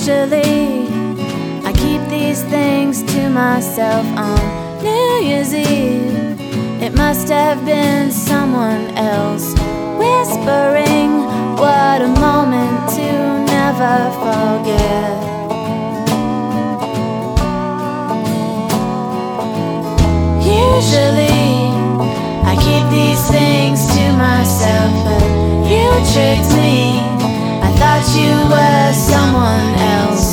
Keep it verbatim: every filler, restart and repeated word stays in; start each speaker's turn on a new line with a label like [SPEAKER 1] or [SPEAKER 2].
[SPEAKER 1] Usually I keep these things to myself on New Year's Eve. It must have been someone else whispering, what a moment to never forget. Usually I keep these things to myself, but you tricked me. I thought you were someone else.